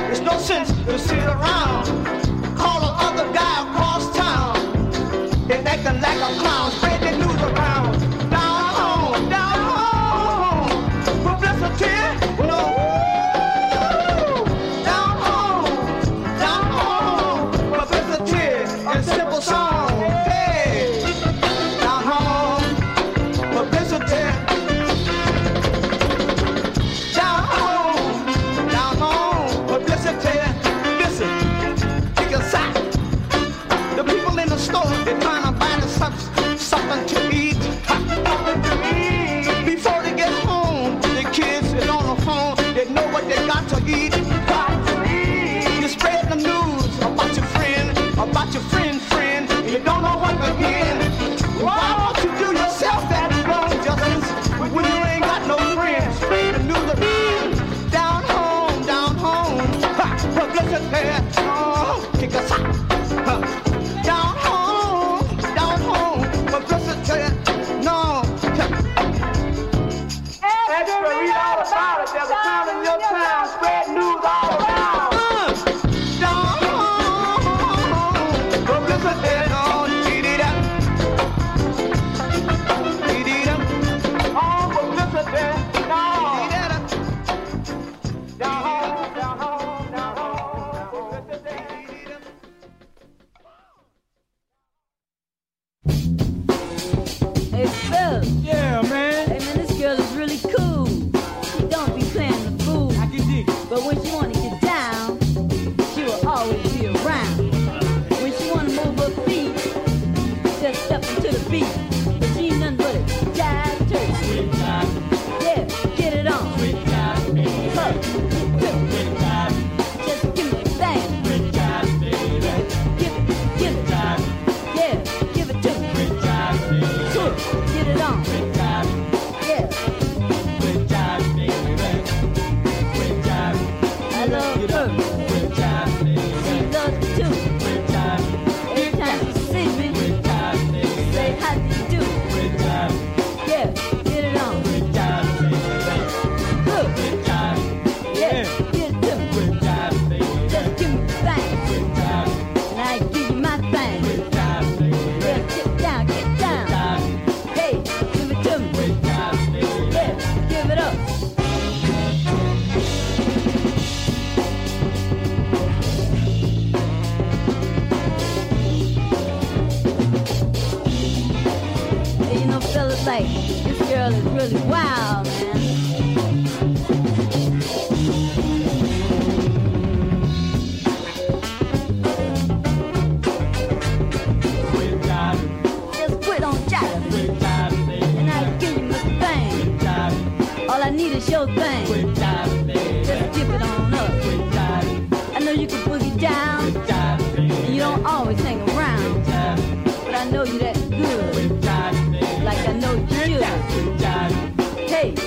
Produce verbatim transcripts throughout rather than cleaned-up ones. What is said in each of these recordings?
It's no sense to sit around, call the other guy across town. They acting like a clown, spread the news around. Down home, down home, publicity, no. Down home, down home, publicity, and simple song. Hey, down home, publicity. Down home, down home, publicity. Listen, take a sack. The people in the store, they're trying to buy something, something to eat. Something to eat. Before they get home, the kids is on the phone. They know what they got to eat. Got to eat. You spread the news about your friend, about your friend, friend. And you don't know what to begin. Why won't you do yourself that wrong justice when you ain't got no friends? Spread the news around. Down home, down home. Ha, publicity. Oh, kick us out. Huh. Down home, down home, publicity, no. Extra, read all about it. There's a town in your town, spread news all around. Uh, down home, publicity, no. Dee-dee-da. Dee-dee-da. Oh, publicity, no. Dee-dee-da. Down home, down home, down home, publicity. Hey, Phil. Yeah, man. Hey, man, this girl is really cool. She don't be playing the fool. I can dig it. But when she wanna get down, she will always be around. When she wanna move her feet, just step into the beat. But she ain't nothing but a jive turkey. Sweet time, Yeah, get it on. sweet time, baby. Huh, get to it. Sweet time, Just give me a thing. sweet time, baby. Give it, give it. Time, Yeah, give it to me. sweet time, baby. Good, get it on. Sweet time, Yeah, sweet time, baby. Sweet time, I love get her. up. Sweet time, She baby. loves me too. Sweet time, Every time she sees me, sweet time, say, baby. how do you do? Sweet time, Yeah, get it on. sweet time, baby. Good, Sweet time, yeah, get it to me. sweet time, baby. Just give me the thing, Sweet time, and I give you my thing. sweet time, baby. Yeah, get down, get down. Time, Hey, give it to me. sweet time, baby. Yeah, give it up. Hey, you know, fellas, like, this girl is really wild, man. Sweet time, Just quit on jiving, sweet time, baby. and I give you my thing. Sweet time, All I need is your thing. sweet time, baby. Just give it on up. Sweet time, I know you can boogie down, sweet time, baby. and you don't always hang around, Time, but I know you that good, sweet time, baby. like I know you should. Sweet time, Hey,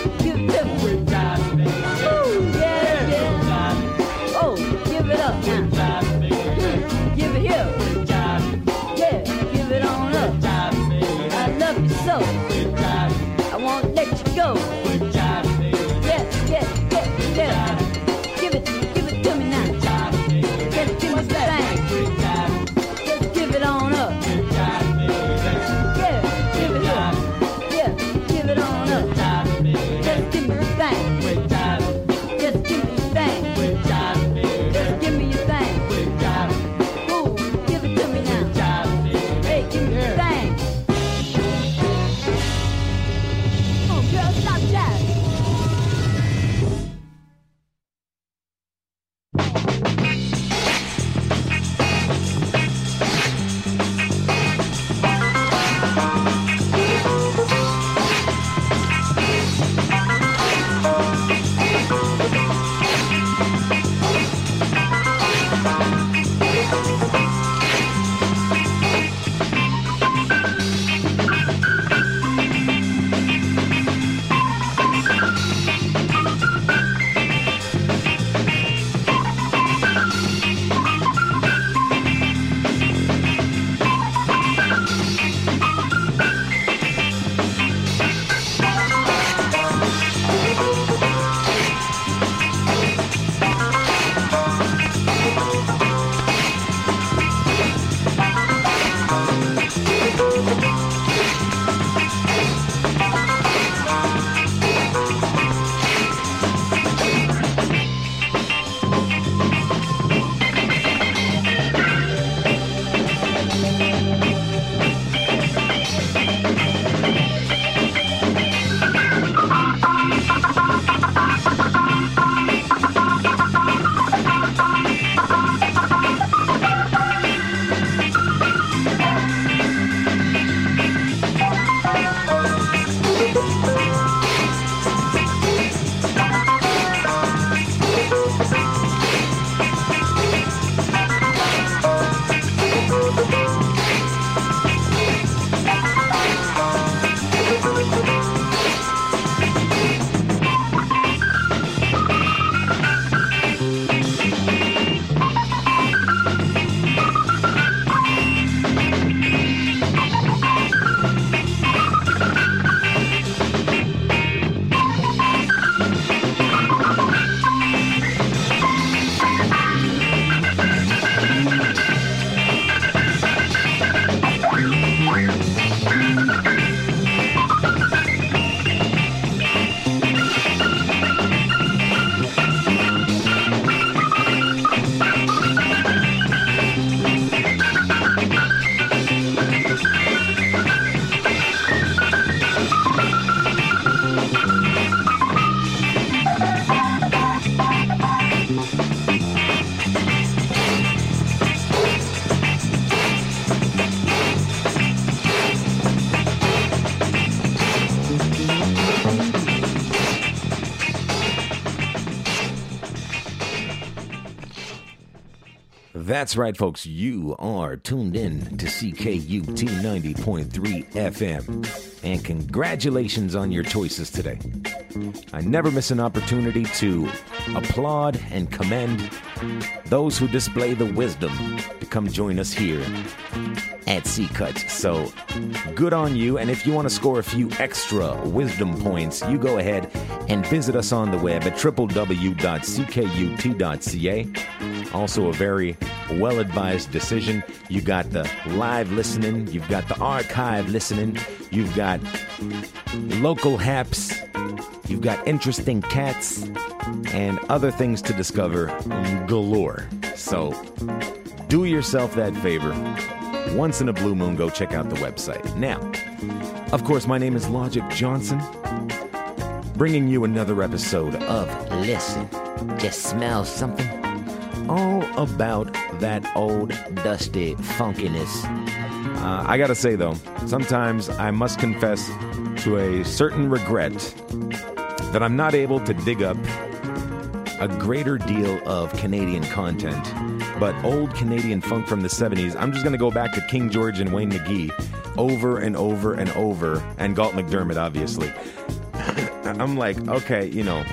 That's right, folks. You are tuned in to C K U T ninety point three F M. And congratulations on your choices today. I never miss an opportunity to applaud and commend those who display the wisdom to come join us here at C-Cut. So good on you. And if you want to score a few extra wisdom points, you go ahead and visit us on the web at w w w dot c k u t dot c a. Also a very well-advised decision. You got the live listening. You've got the archive listening. You've got local haps. You've got interesting cats and other things to discover galore. So do yourself that favor. Once in a blue moon, go check out the website. Now, of course, my name is Logic Johnson, bringing you another episode of Listen, Just Smell Something. All about that old dusty funkiness. Uh, I gotta say, though, sometimes I must confess to a certain regret that I'm not able to dig up a greater deal of Canadian content. But old Canadian funk from the seventies, I'm just going to go back to King George and Wayne McGee over and over and over, and Galt McDermott, obviously. I'm like, okay, you know,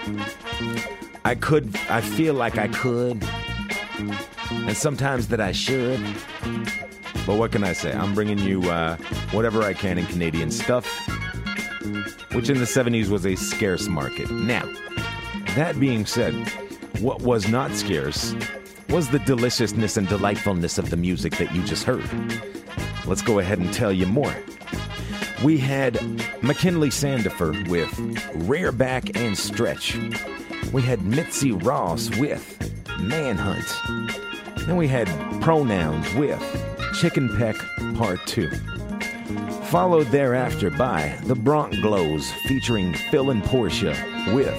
I could, I feel like I could, and sometimes that I should. But what can I say? I'm bringing you uh, whatever I can in Canadian stuff, which in the seventies was a scarce market. Now, that being said, what was not scarce was the deliciousness and delightfulness of the music that you just heard. Let's go ahead and tell you more. We had McKinley Sandifer with Rareback and Stretch. We had Mitzi Ross with Manhunt. Then we had Pronouns with Chicken Peck Part two. Followed thereafter by the Bronx Glows featuring Phil and Portia with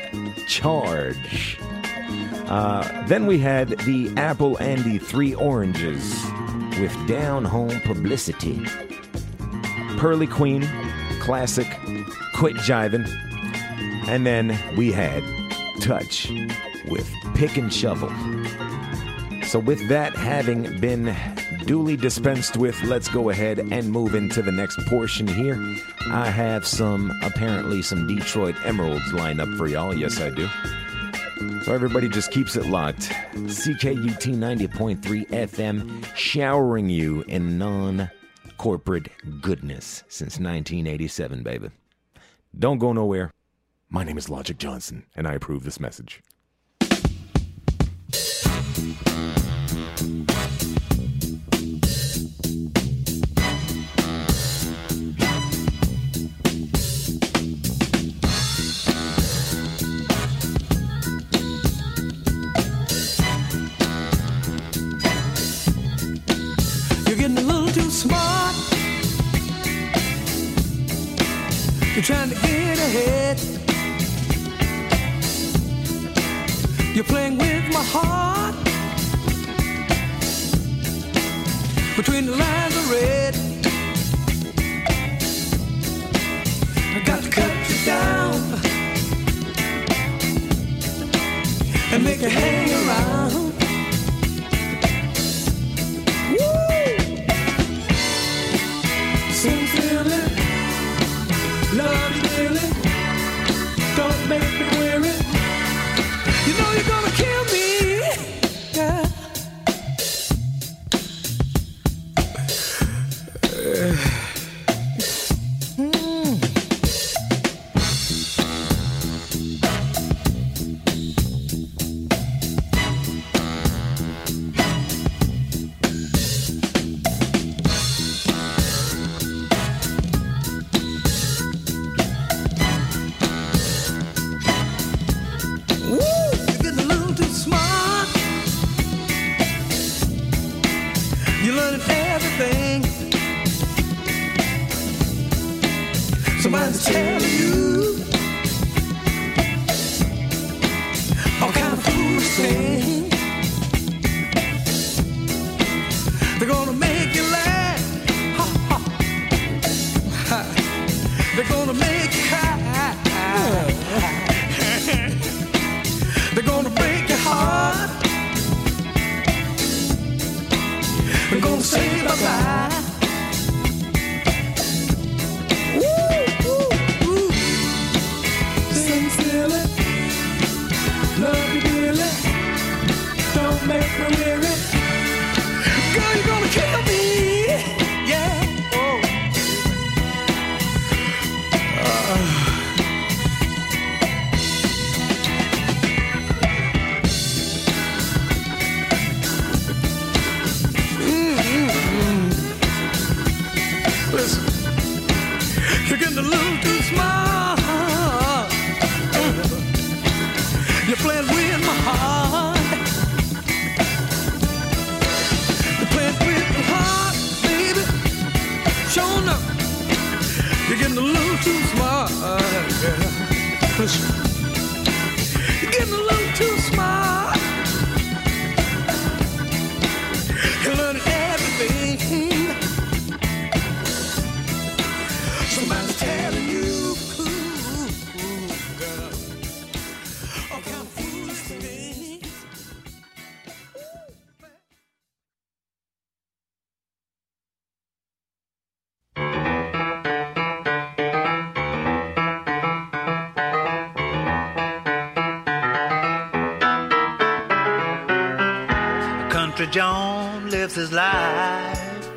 Charge. Uh, then we had the Apple and the Three Oranges with Down Home Publicity. Pearly Queen, classic, Quit Jivin'. And then we had Touch with Pick and Shovel. So with that having been duly dispensed with, let's go ahead and move into the next portion here. I have some, apparently some Detroit Emeralds lined up for y'all. Yes, I do. So everybody just keeps it locked. C K U T ninety point three F M, showering you in non-corporate goodness since nineteen eighty-seven, baby. Don't go nowhere. My name is Logic Johnson, and I approve this message. Smart, you're trying to get ahead. You're playing with my heart. Between the lines of red, I got to cut you down and make you hang around. Same feeling, love you really, don't make me weary. You know you're gonna kill me, yeah. Somebody's telling you all kind of foolish things. They're gonna make you laugh. Ha, ha. Ha. They're gonna make you cry. They're gonna break your heart. make me weary. Girl, you're gonna kill me. Yeah. Oh. Uh. Listen, you're getting a little too smart. You're playing with my heart. You're playing with my heart, baby. Sure enough, you're getting a little too smart, girl. Listen, you're getting a little too smart. You're learning everything. Somebody's telling you, ooh, girl, all kind of foolish things. Country John lives his life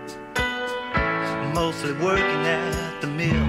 mostly working at the mill.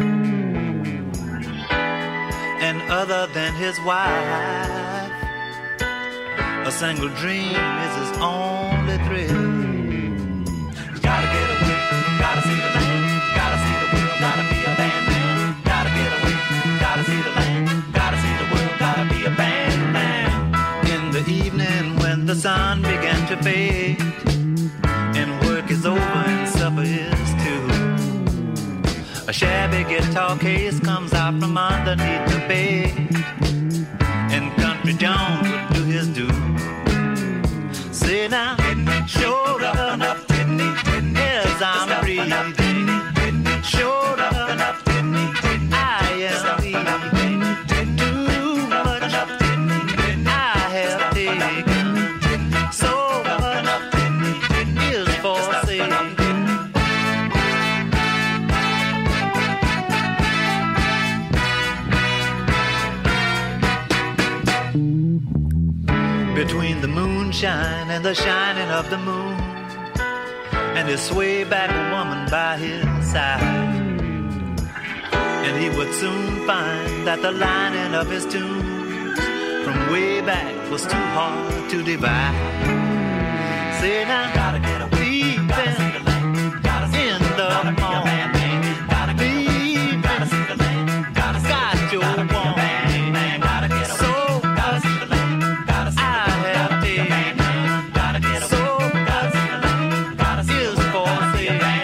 And other than his wife, a single dream is his only thrill. Gotta get away, gotta see the land, gotta see the world, gotta be a band man. Gotta get away, gotta see the land, gotta see the world, gotta be a band man. In the evening when the sun began to fade and work is over and supper is too, a shabby guitar case comes out from underneath the bed, and Country John would do his due. Say now, showed up enough, didn't he? Yes, I'm breathing. Showed up enough, didn't he? I am breathing. Too much, I have taken. So enough is for sale. Between the moonshine and the shining of the moon, and his sway back woman by his side, and he would soon find that the lining of his tunes from way back was too hard to divide. Say now, gotta get away, gotta see the land, gotta see in the gotta be a man, man. Gotta get away, gotta see the land, gotta see got your woman, man. Gotta get away, so gotta see the land, gotta see the land, gotta be a man, man. Gotta get away, so gotta see the land, gotta see the land, gotta see the man.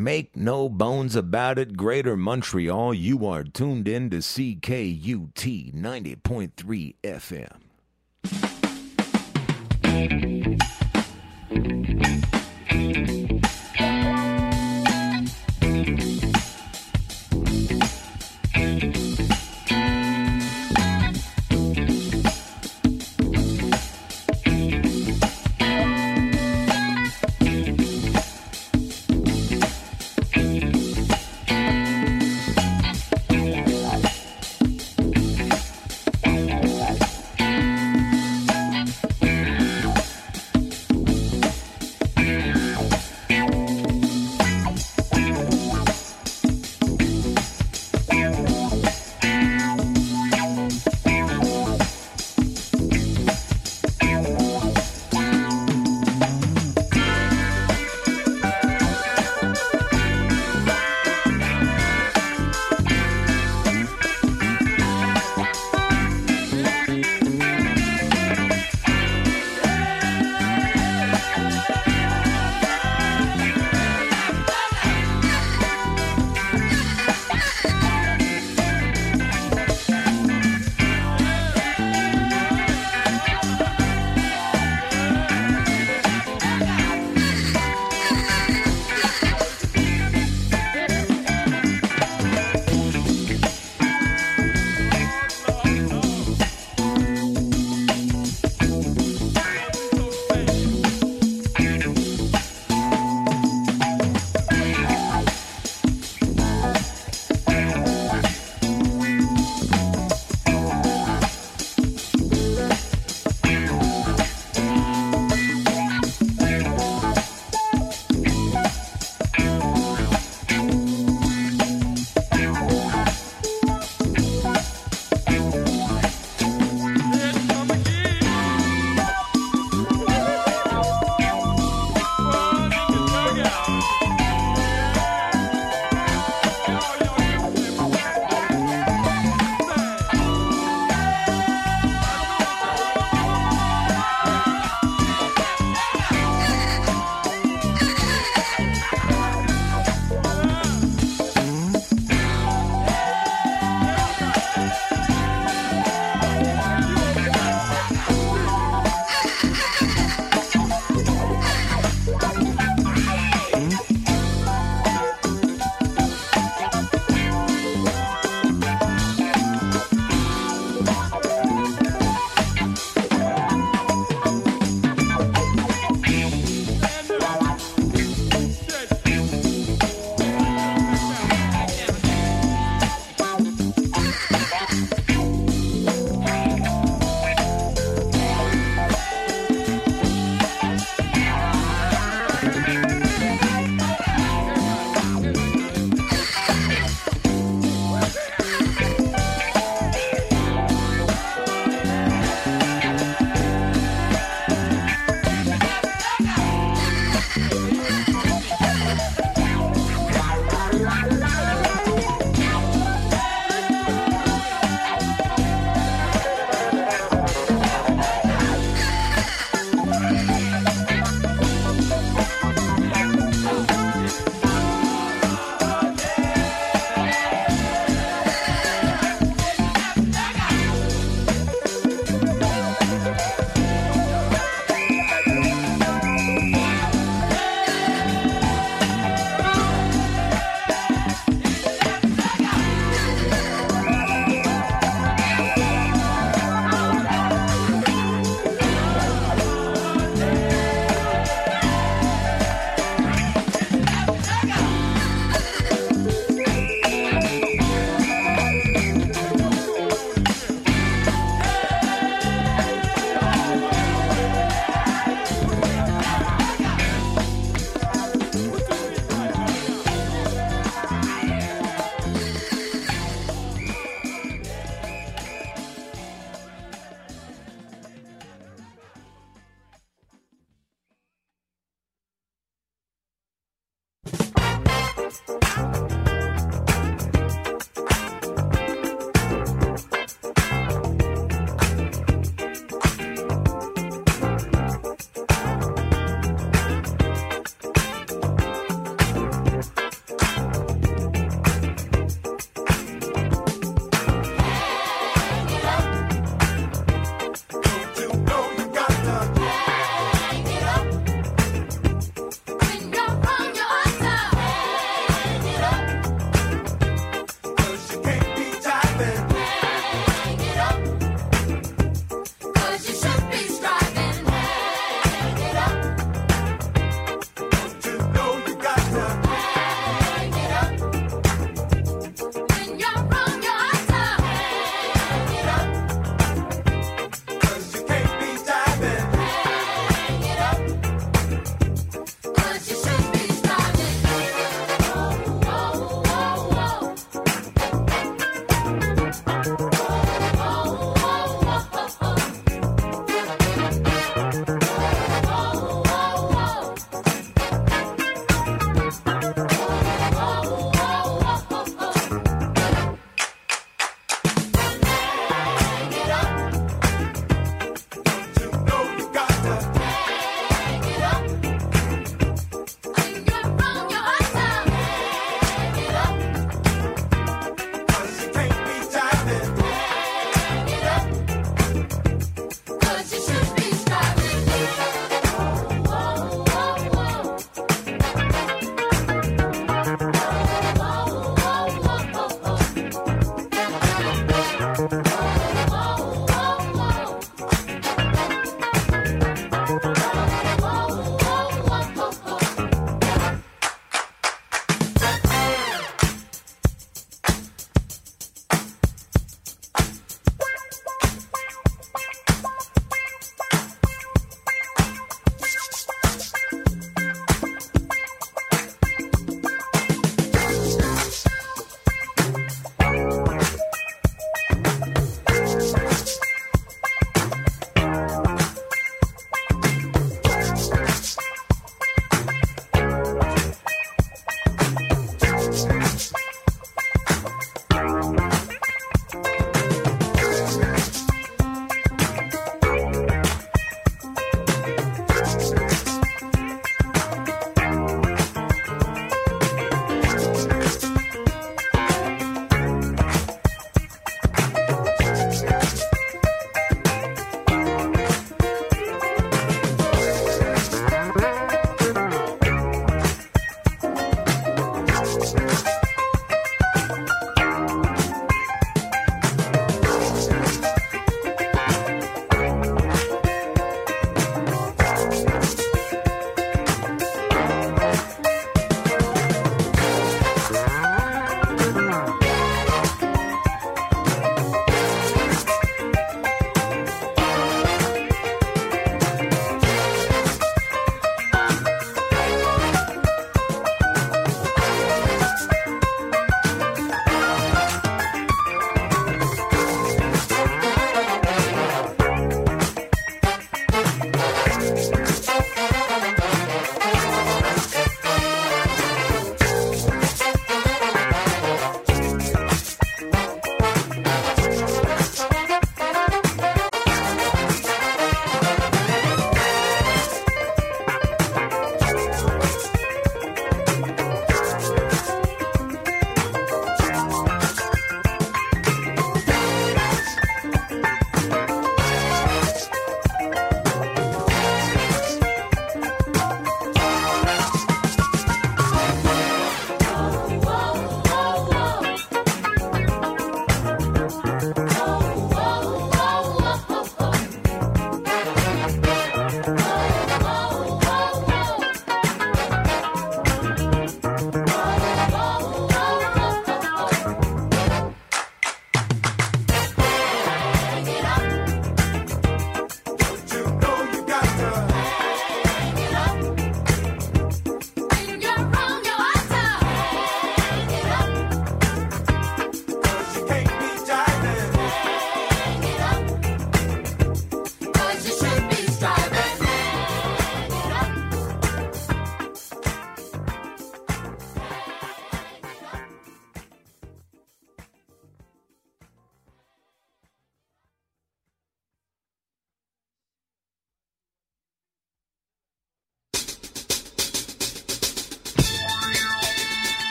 Make no bones about it, Greater Montreal, you are tuned in to C K U T ninety point three F M.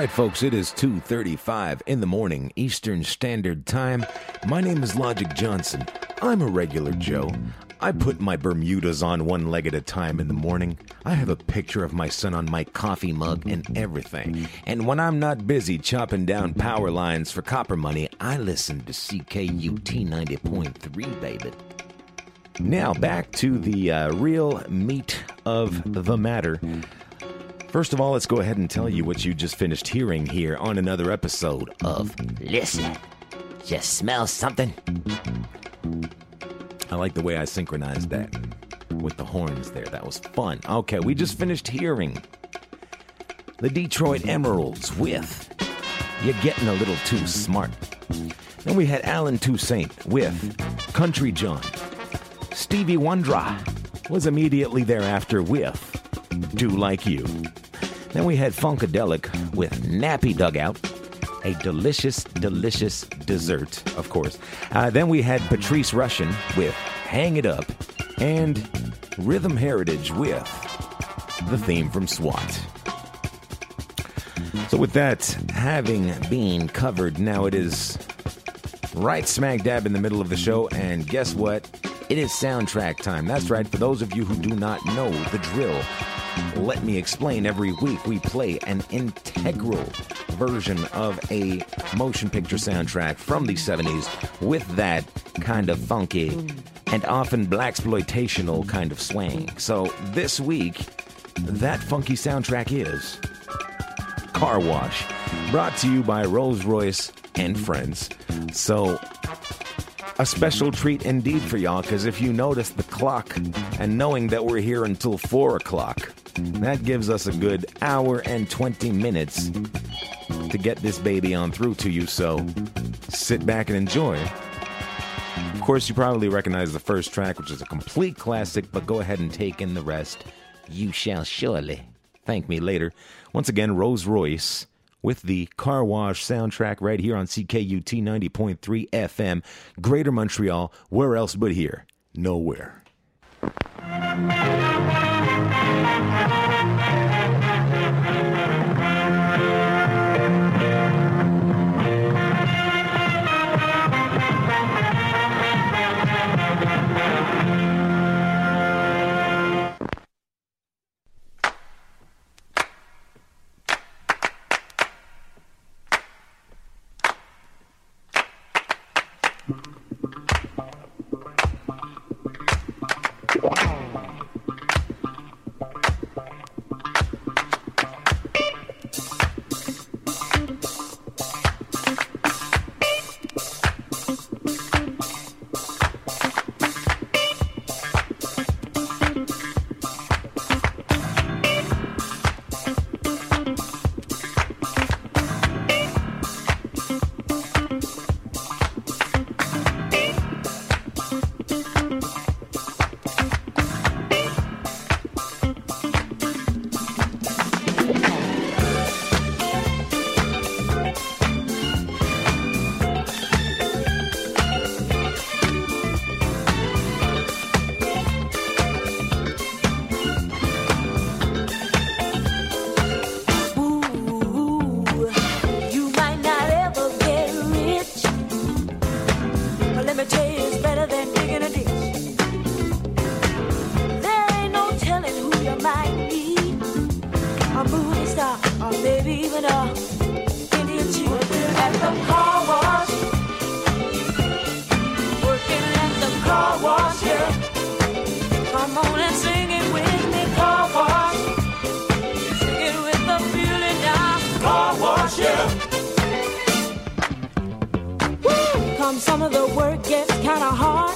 right, folks, it is two thirty-five in the morning, Eastern Standard Time. My name is Logic Johnson. I'm a regular Joe. I put my Bermudas on one leg at a time in the morning. I have a picture of my son on my coffee mug and everything. And when I'm not busy chopping down power lines for copper money, I listen to C K U T ninety point three, baby. Now, back to the uh, real meat of the matter. First of all, let's go ahead and tell you what you just finished hearing here on another episode of Listen, Just Smell Something. I like the way I synchronized that with the horns there. That was fun. Okay, we just finished hearing the Detroit Emeralds with You're Getting a Little Too Smart. Then we had Alan Toussaint with Country John. Stevie Wonder was immediately thereafter with Do Like You. Then we had Funkadelic with Nappy Dugout, a delicious, delicious dessert, of course. Uh, then we had Patrice Rushen with Hang It Up, and Rhythm Heritage with the theme from SWAT. So with that having been covered, now it is right smack dab in the middle of the show, and guess what? It is soundtrack time. That's right, for those of you who do not know the drill, let me explain. Every week we play an integral version of a motion picture soundtrack from the seventies with that kind of funky and often blaxploitational kind of swing. So this week, that funky soundtrack is Car Wash, brought to you by Rolls-Royce and Friends. So a special treat indeed for y'all, because if you notice the clock and knowing that we're here until four o'clock, that gives us a good hour and twenty minutes to get this baby on through to you, so sit back and enjoy. Of course, you probably recognize the first track, which is a complete classic, but go ahead and take in the rest. You shall surely thank me later. Once again, Rolls-Royce with the Car Wash soundtrack right here on C K U T ninety point three F M, Greater Montreal. Where else but here? Nowhere. Some of the work gets kind of hard,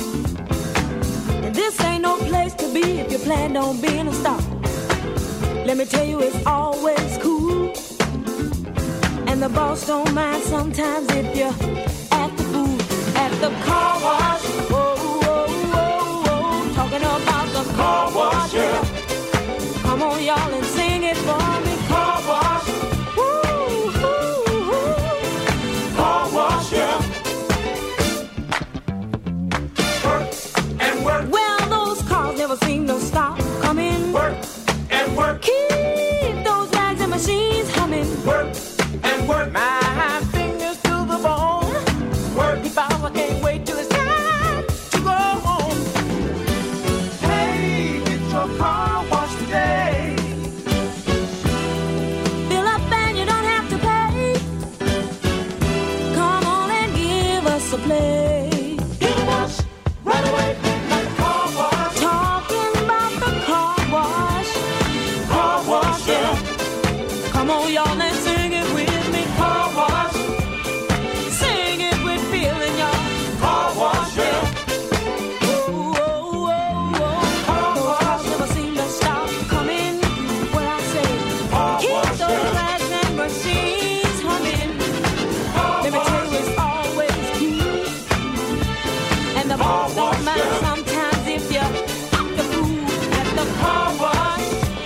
and this ain't no place to be if you plan on being a star. Let me tell you, it's always cool, and the boss don't mind sometimes if you act the fool at the car wash. Whoa, whoa, whoa, whoa, talking about the car wash, yeah. Come on, y'all, and sing it for me. Car wash. Woo, woo, woo. Car wash, yeah. Well, those cars never seem to stop coming. Work and work. Keep those rags and machines humming. Work on, y'all, and sing it with me. Car wash. Sing it with feeling, y'all. Car wash, yeah. Oh, oh, oh, oh. Car those wash. Cars never seem to stop coming. What I say, car keep wash, those yeah. rags and machines humming. Car Let me wash. Tell you, it's always cool. And the boss don't mind yeah. sometimes if you act the fool at the car wash.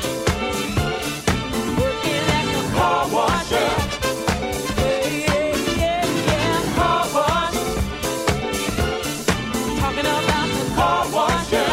Working at the car wash, yeah. Yeah, yeah, yeah, yeah. Car wash. Talking about the car wash, yeah.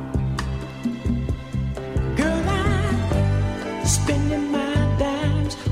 Spending my dimes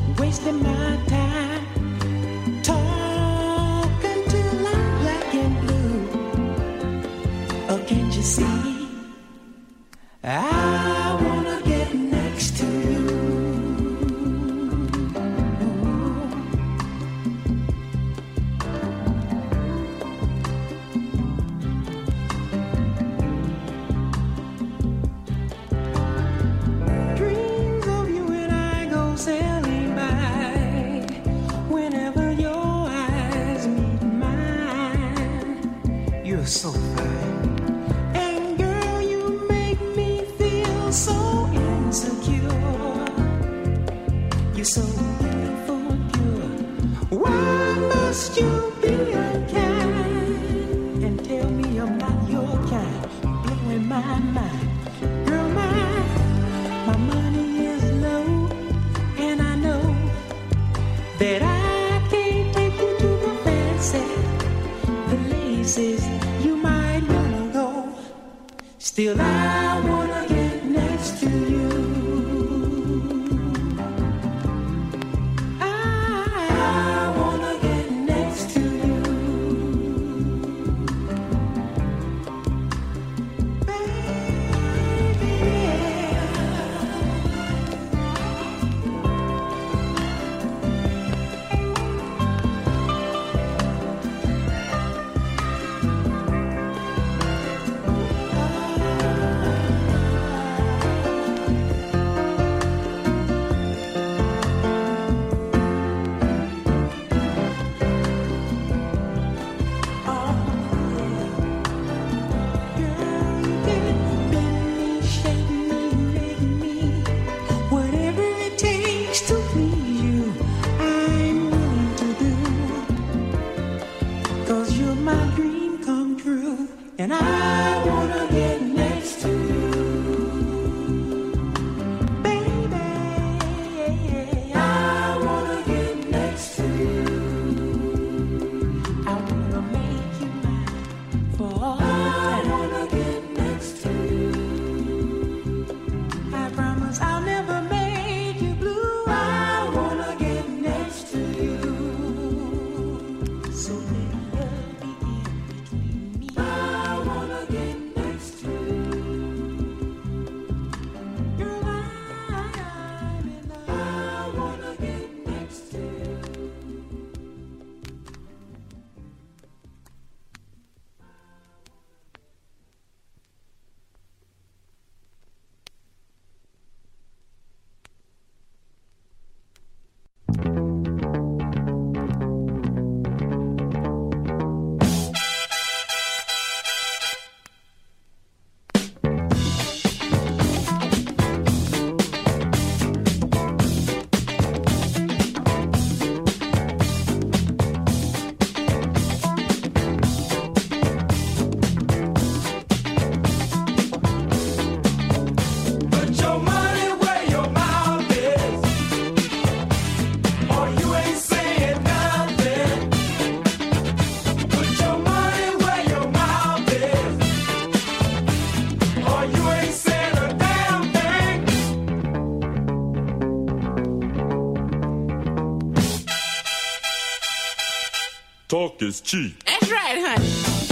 You're so beautiful and pure. Why must you be unkind and tell me I'm not your kind? Blowing my mind, girl, my my money is low, and I know that I can't take you to the fancy places you might wanna go. Still, I wanna get next to you. Talk is cheap. That's right, honey.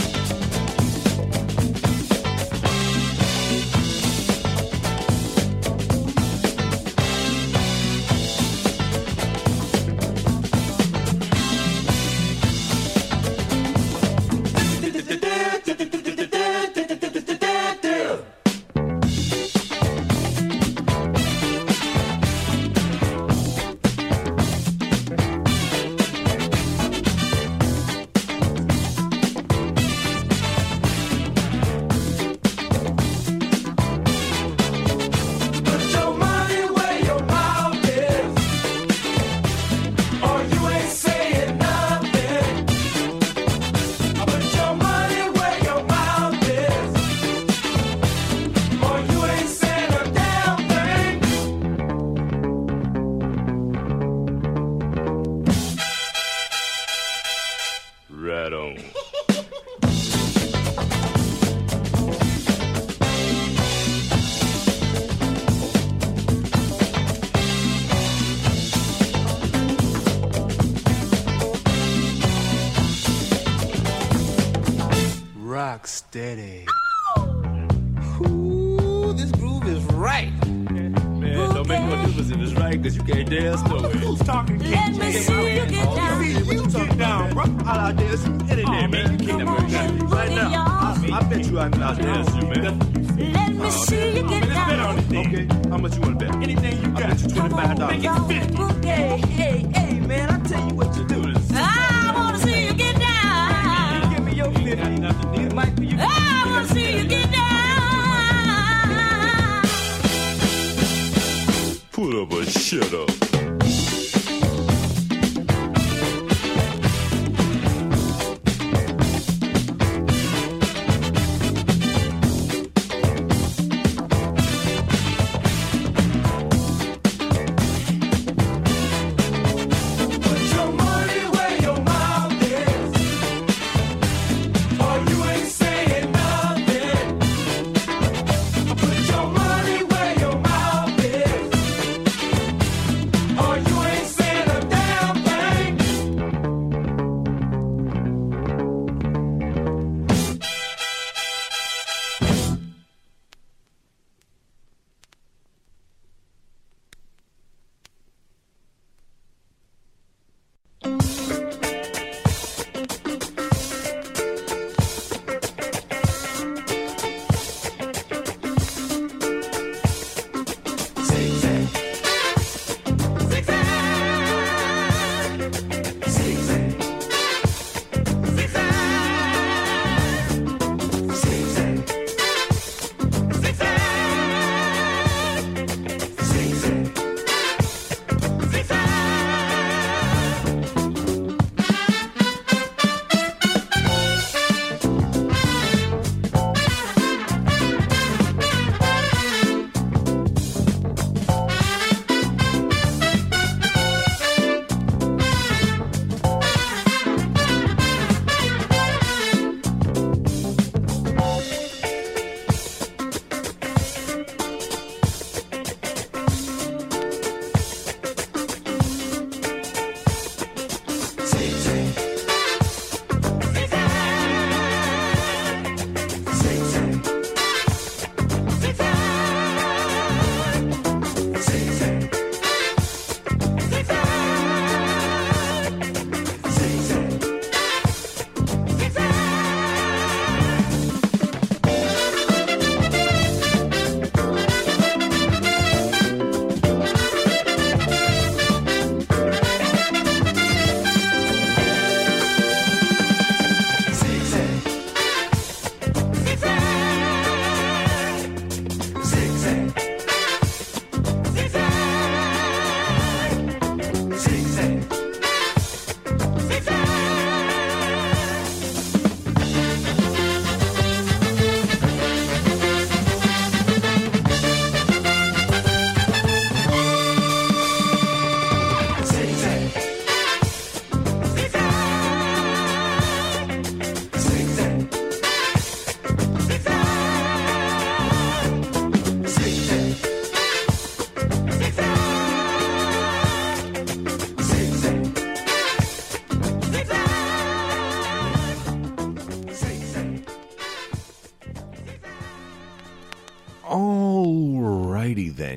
Right on. Rock steady. Ooh, this groove is right. Man, don't make no difference if it's right, because you can't dance no way. Who's talking? Let me see you get down. You get down, bro. All out there, some in there, man. You can't never right now. I, I bet you I can out dance you, man. Let me see you get Let's bet down. on it then. Okay, how much you want to bet? Anything you got. I bet you twenty-five dollars. Make it fifty. Hey, hey, hey, man, I tell you what you do. I wanna see you get down. Give me your fifty. It might be you. I wanna see you get down. Put up a shut up.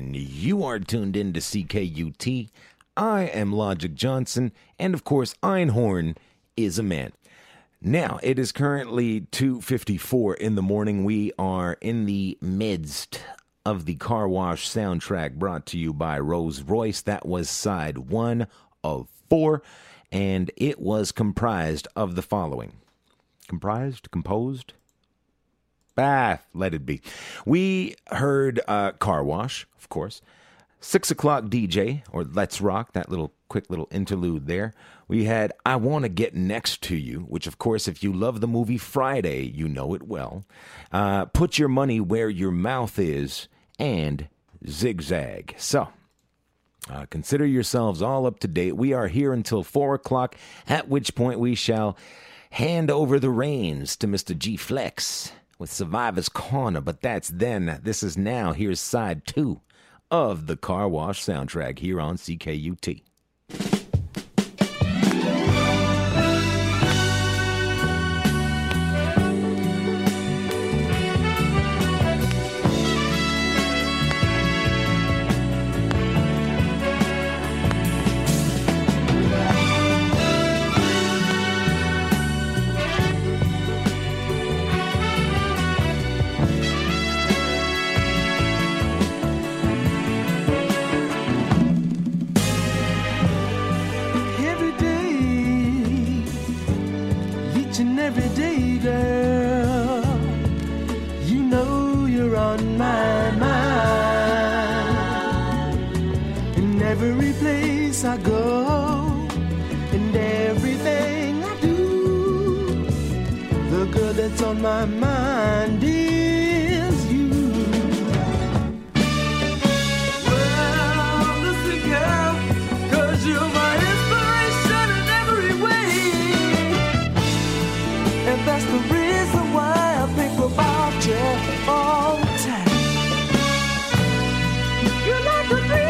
and you are tuned in to C K U T. I am Logic Johnson, and of course, Einhorn is a man. Now, it is currently two fifty-four in the morning. We are in the midst of the Car Wash soundtrack brought to you by Rolls Royce. That was side one of four, and it was comprised of the following. Comprised? Composed? Ah, let it be. We heard uh, Car Wash, of course. Six O'Clock D J, or Let's Rock, that little quick little interlude there. We had I Want to Get Next to You, which, of course, if you love the movie Friday, you know it well. Uh, Put Your Money Where Your Mouth Is, and Zigzag. So, uh, consider yourselves all up to date. We are here until four o'clock, at which point we shall hand over the reins to Mister G Flex with Survivor's Corner, but that's then. This is now. Here's side two of the Car Wash soundtrack here on C K U T. I go and everything I do, the girl that's on my mind is you. Well, listen, girl, 'cause you're my inspiration in every way, and that's the reason why I think about you all the time. You're like the dream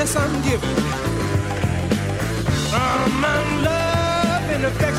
I'm giving. Oh, my love and affection.